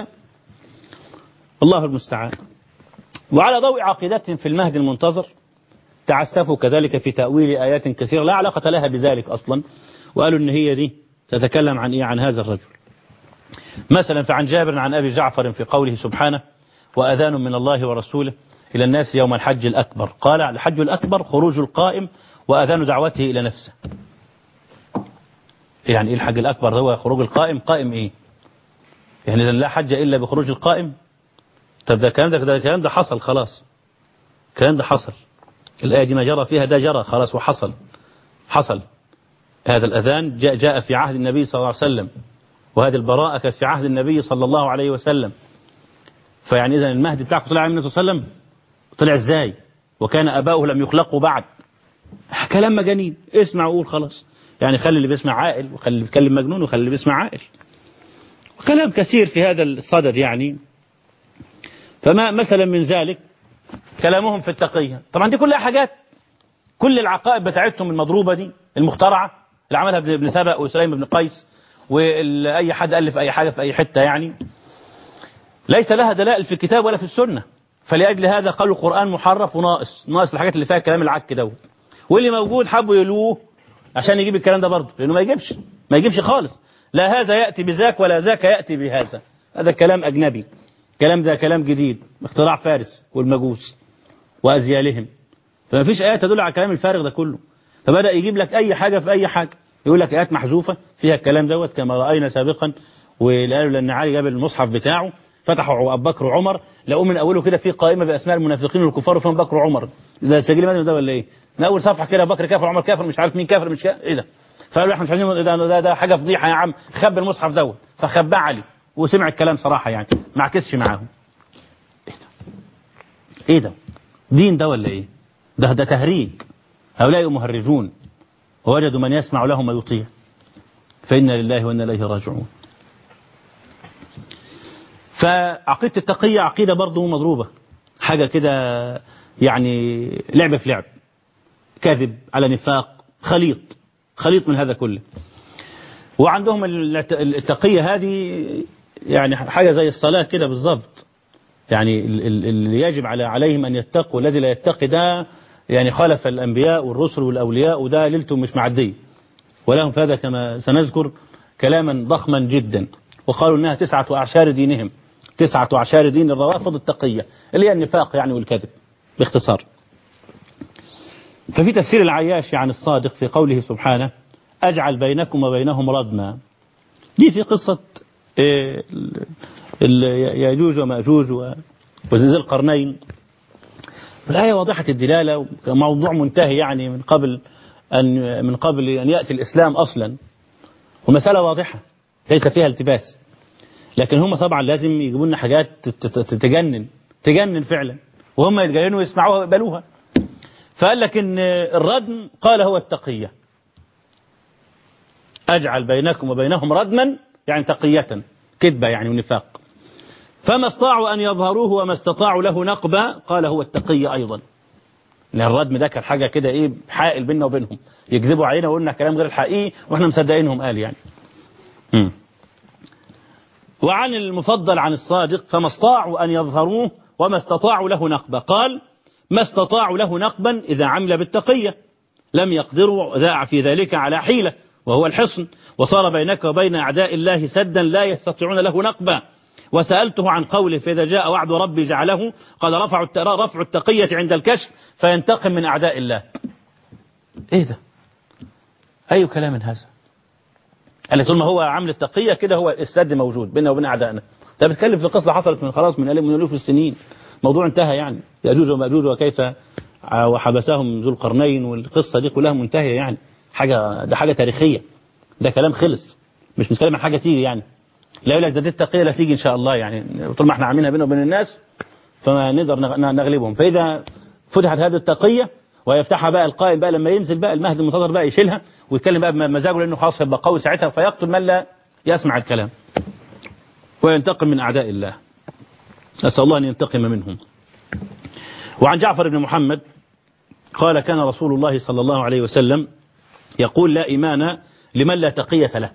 الله المستعان. وعلى ضوء عقيدتهم في المهد المنتظر تعسفوا كذلك في تأويل آيات كثيرة لا علاقة لها بذلك أصلا، وقالوا إن هي دي تتكلم عن إيه؟ عن هذا الرجل. مثلا فعن جابر عن أبي جعفر في قوله سبحانه وأذان من الله ورسوله إلى الناس يوم الحج الأكبر، قال الحج الأكبر خروج القائم وأذان دعوته إلى نفسه. يعني إيه الحج الأكبر؟ هو خروج القائم. قائم إيه يعني؟ لا حج إلا بخروج القائم. طب ده الكلام ده حصل خلاص، الكلام ده حصل، الآية دي ما جرى فيها ده جرى خلاص وحصل. حصل هذا الأذان جاء في عهد النبي صلى الله عليه وسلم، وهذه البراءة كانت في عهد النبي صلى الله عليه وسلم. فيعني إذا المهدي بتاعكم طلع من النبي صلى الله عليه وسلم، طلع إزاي وكان أباؤه لم يخلقوا بعد؟ كلام مجانين. اسمع وقول خلاص. يعني خلي اللي بيسمع عاقل، وخلي اللي بيتكلم مجنون، وخلي اللي بيسمع عاقل. وكلام كثير في هذا الصدد يعني. فما مثلا من ذلك كلامهم في التقية. طبعا دي كلها حاجات، كل العقائد بتاعتهم المضروبة دي المخترعة اللي عملها ابن سبأ وسليم بن قيس، وأي حد ألف أي حاجة في أي حتة، يعني ليس لها دلائل في الكتاب ولا في السنة. فلأجل هذا قالوا القرآن محرف وناقص الحاجات اللي فيها كلام العك دوت، واللي موجود حبوا يلوه عشان يجيب الكلام ده برضه، لأنه ما يجيبش خالص. لا هذا يأتي بذاك ولا ذاك يأتي بهذا. هذا كلام أجنبي، كلام ده كلام جديد، اختراع فارس والمجوس وأزيالهم. فما فيش آيات تدل على الكلام الفارغ ده كله. فبدأ يجيب لك أي حاجة في أي حاجة، يقول لك آيات محذوفة فيها الكلام دوت كما رأينا سابقا. وقالوا لأن علي جاب المصحف بتاعه فتحوا أبو بكر وعمر، لقوا من أوله كده في قائمة بأسماء المنافقين والكفار وفيهم بكر وعمر. ده سجل مدني ده ولا إيه؟ من أول صفحة كده بكر كافر عمر كافر مش عارف مين كافر مش كافر. إيه ده؟ فقالوا احنا مش عايزين، ده حاجة فضيحة يا عم، خبي المصحف دوت. فخباه علي وسمع الكلام صراحة، يعني ما عكسش معاهم. إيه ده؟ دين ده ولا إيه؟ ده تهريج. هؤلاء مهرجون ووجدوا من يسمع لهم ويطيع، فإنا لله وإنا إليه راجعون. فعقيدة التقية عقيدة برضه مضروبة، حاجة كده يعني لعبة في لعب، كذب على نفاق، خليط من هذا كله. وعندهم التقية هذه يعني حاجة زي الصلاة كده بالضبط. يعني اللي يجب عليهم أن يتقوا، الذي لا يتقي ده يعني خالف الأنبياء والرسل والأولياء، وده ليلته مش معدية. ولهم في هذا كما سنذكر كلاما ضخما جدا. وقالوا إنها 9 أعشار دينهم، 9 أعشار دين الروافض التقية، اللي هي النفاق يعني والكذب باختصار. ففي تفسير العياشي عن الصادق في قوله سبحانه أجعل بينكم وبينهم ردما، دي في قصة ياجوج وماجوج وذي القرنين. الآية واضحة الدلالة، موضوع منتهي يعني من قبل أن يأتي الإسلام أصلا، ومسألة واضحة ليس فيها التباس. لكن هم طبعا لازم يجيبوا لنا حاجات تجنن فعلا، وهم يتجننوا ويسمعوها ويقبلوها. فقال لك إن الردم قال هو التقية، أجعل بينكم وبينهم ردما يعني تقية، كذبة يعني ونفاق. فما استطاعوا أن يظهروه وما استطاعوا له نقبة قال هو التقية أيضا. لأن الردم ده كان حاجة كده إيه حائل بيننا وبينهم، يكذبوا علينا وقلنا كلام غير الحقيقي وإحنا مصدقينهم قال يعني. وعن المفضل عن الصادق فما استطاعوا أن يظهروه وما استطاعوا له نقبة، قال ما استطاعوا له نقبا إذا عمل بالتقية لم يقدروا في ذلك على حيلة وهو الحصن، وصار بينك وبين أعداء الله سدا لا يستطيعون له نقبا، وسألته عن قوله فإذا جاء وعد ربي جعله قد رفع التقية عند الكشف فينتقم من أعداء الله. إيه ده؟ أي كلام هذا؟ قال طول ما هو عامل التقية كده هو السد موجود بيننا وبين أعدائنا. ده بتكلم في قصة حصلت من خلاص من ألوف السنين، موضوع انتهى يعني، يأجوج ومأجوج وكيف وحبسهم ذو القرنين، والقصة دي كلها منتهية يعني، ده حاجة تاريخية، ده كلام خلص، مش بنتكلم عن حاجة تيجي يعني. لا يقول لك ده دي التقية لا تيجي إن شاء الله يعني، طول ما احنا عاملينها بيننا وبين الناس فما نقدر نغلبهم. فإذا فتحت هذه التقية ويفتحها بقى القائم بقى لما ينزل بقى المهدي المنتظر بقى يشيلها ويتكلم بقى بمزاجه لأنه خلاص هيبقى قوي ساعتها، فيقتل من لا يسمع الكلام وينتقم من أعداء الله، نسأل الله أن ينتقم منهم. وعن جعفر بن محمد قال كان رسول الله صلى الله عليه وسلم يقول لا إيمان لمن لا تقية له،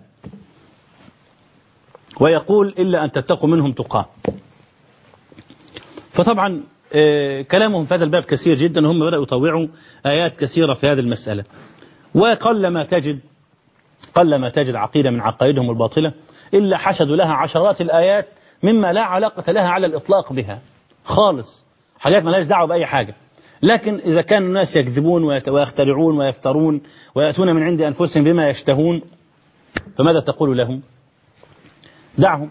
ويقول إلا أن تتقوا منهم تقاه. فطبعا كلامهم في هذا الباب كثير جدا، هم بدأوا يطوعوا آيات كثيرة في هذه المسألة، وقل ما تجد عقيدة من عقائدهم الباطلة إلا حشدوا لها عشرات الآيات مما لا علاقة لها على الإطلاق بها خالص، حاجات ما لهاش دعوة بأي حاجة. لكن إذا كان الناس يكذبون ويخترعون ويفترون ويأتون من عند أنفسهم بما يشتهون، فماذا تقول لهم؟ دعهم،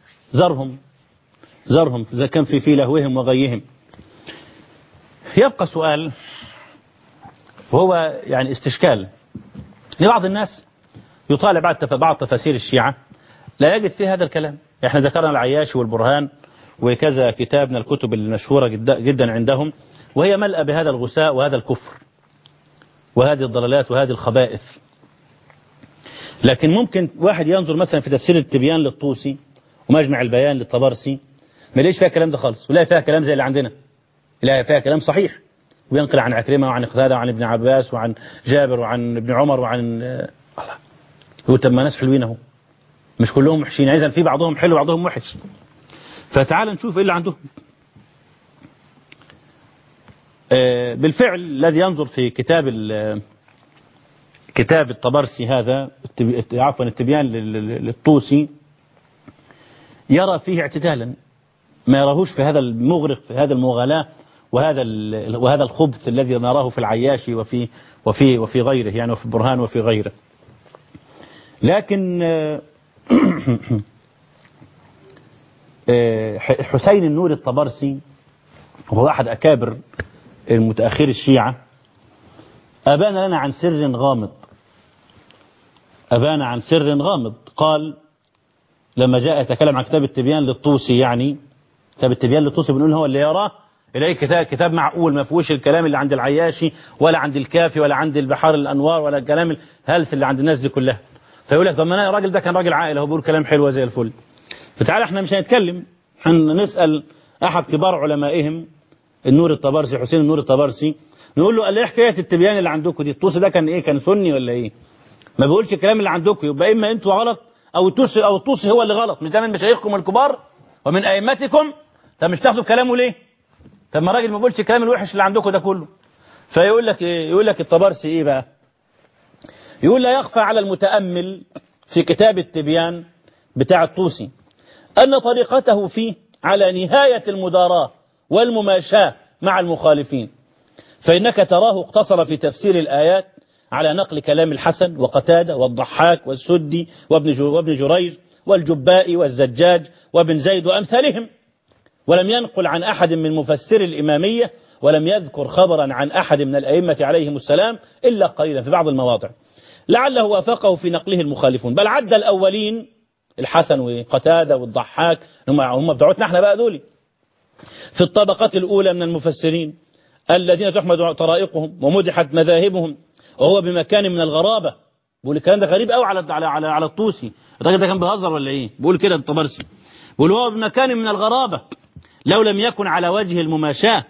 زرهم إذا كان في لهوهم وغيهم. يبقى سؤال وهو يعني استشكال لبعض الناس يطالع بعض تفاسير الشيعة لا يجد في هذا الكلام. احنا ذكرنا العياشي والبرهان وكذا كتاب من الكتب المشهورة جدا عندهم، وهي ملأة بهذا الغثاء وهذا الكفر وهذه الضلالات وهذه الخبائث. لكن ممكن واحد ينظر مثلا في تفسير التبيان للطوسي ومجمع البيان للطبرسي ما يلاقيش فيها الكلام ده خالص، ولا فيها كلام زي اللي عندنا، لا فيها كلام صحيح وينقل عن عكرمة وعن قتادة وعن ابن عباس وعن جابر وعن ابن عمر وعن الله. هو طب ما ناس حلوين اهو، مش كلهم وحشين، إذا في بعضهم حلو وبعضهم وحش. فتعال نشوف ايه اللي عندهم. بالفعل الذي ينظر في كتاب الطبرسي هذا عفوا التبيان للطوسي يرى فيه اعتدالا ما يراهوش في هذا المغرق، في هذا المغالاة وهذا الخبث الذي نراه في العياشي وفي غيره يعني، وفي البرهان وفي غيره. لكن حسين النور الطبرسي وهو أحد أكابر المتأخر الشيعة أبان لنا عن سر غامض. قال لما جاء يتكلم عن كتاب التبيان للطوسي، يعني كتاب التبيان للطوسي بنقول هو اللي يراه إليه كتاب معقول ما فيهوش الكلام اللي عند العياشي ولا عند الكافي ولا عند البحار الأنوار ولا الكلام الهلس اللي عند الناس دي كلها. فيقول لك طب ما الراجل ده كان راجل عاقل، هو بيقول كلام حلو زي الفل. فتعالى احنا مش هنتكلم، هنسأل أحد كبار علمائهم النور الطبرسي، حسين النور الطبرسي، نقول له قال ايه حكايه التبيان اللي عندكم دي؟ الطوسي ده كان ايه؟ كان سني ولا ايه؟ ما بيقولش الكلام اللي عندكم، يبقى اما انتوا غلط او الطوسي هو اللي غلط. مش ده من مشايخكم الكبار ومن ائمتكم؟ طب مش تاخدوا كلامه ليه؟ طب ما راجل ما بيقولش الكلام الوحش اللي عندكم ده كله. فيقول لك ايه؟ يقول لك الطبرسي ايه بقى؟ يقول لا يخفى على المتأمل في كتاب التبيان بتاع الطوسي أن طريقته فيه على نهاية المداراة والمماشاة مع المخالفين، فإنك تراه اقتصر في تفسير الآيات على نقل كلام الحسن وقتادة والضحاك والسدي وابن جريج والجبائي والزجاج وابن زيد وأمثالهم، ولم ينقل عن أحد من مفسر الإمامية، ولم يذكر خبرا عن أحد من الأئمة عليهم السلام إلا قليلا في بعض المواضع لعله وافقه في نقله المخالفون، بل عد الأولين الحسن وقتادة والضحاك هم بتوعتنا احنا بقى دول في الطبقات الأولى من المفسرين الذين تحمد طرائقهم ومدحت مذاهبهم، وهو بمكان من الغرابة. بيقول الكلام ده غريب قوي على الطوسي، الراجل ده كان بيهزر ولا ايه؟ بيقول كده الطبرسي، بيقول هو بمكان من الغرابة لو لم يكن على وجه المماشاة.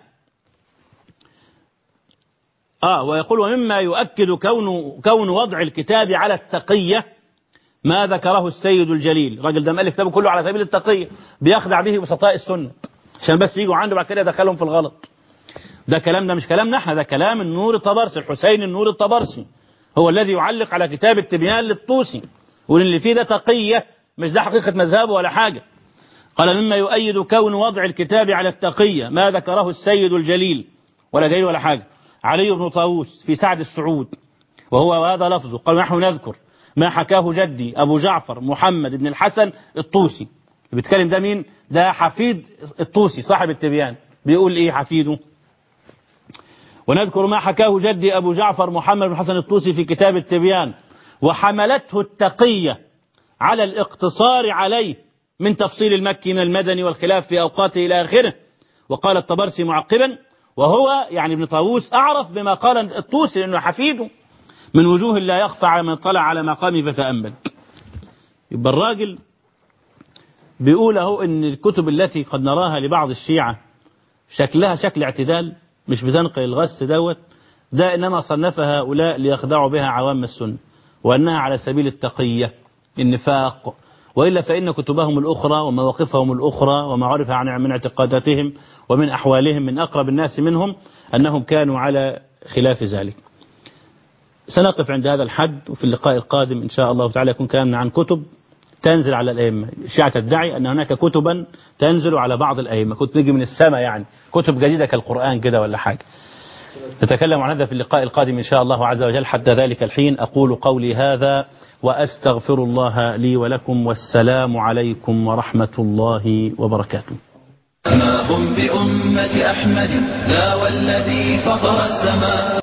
ويقول ومما يؤكد كون وضع الكتاب على التقية ما ذكره السيد الجليل. الراجل ده مؤلف كتابه كله على سبيل التقية، بيخدع به بسطاء السنة عشان بس يجوا عنده بعد كده يدخلهم في الغلط. ده مش كلامنا احنا، ده كلام النور الطبرسي، الحسين النور الطبرسي هو الذي يعلق على كتاب التبيان للطوسي، واللي فيه ده تقية، مش ده حقيقة مذهبه ولا حاجة. قال مما يؤيد كون وضع الكتاب على التقية ما ذكره السيد الجليل ولا جليل ولا حاجة علي بن طاووس في سعد السعود، وهذا لفظه. قال نحن نذكر ما حكاه جدي أبو جعفر محمد بن الحسن الطوسي. بيتكلم ده مين؟ ده حفيد الطوسي صاحب التبيان. بيقول إيه حفيده؟ ونذكر ما حكاه جدي أبو جعفر محمد بن الحسن الطوسي في كتاب التبيان، وحملته التقية على الاقتصار عليه من تفصيل المكي من المدني والخلاف في أوقاته إلى آخره. وقال الطبرسي معقبا وهو يعني ابن طاووس أعرف بما قال الطوسي لأنه حفيده من وجوه لا يخفى على من طلع على مقامه فتأمل. يبقى الراجل بيقول اهو ان الكتب التي قد نراها لبعض الشيعة شكلها شكل اعتدال، مش بتنقل الغث ده إنما صنفها هؤلاء ليخدعوا بها عوام السنة، وأنها على سبيل التقية النفاق، وإلا فإن كتبهم الأخرى ومواقفهم الأخرى وما عرف من اعتقاداتهم ومن أحوالهم من أقرب الناس منهم أنهم كانوا على خلاف ذلك. سنقف عند هذا الحد، وفي اللقاء القادم إن شاء الله تعالى يكون كلامنا عن كتب تنزل على الأئمة. الشيعة تدعي أن هناك كتبا تنزل على بعض الأئمة، كنت نجي من السماء يعني كتب جديدة كالقرآن كده ولا حاجة. نتكلم عن هذا في اللقاء القادم إن شاء الله عز وجل. حتى ذلك الحين أقول قولي هذا وأستغفر الله لي ولكم، والسلام عليكم ورحمة الله وبركاته. ما هم بأمة أحمد لا والذي فطر السماء.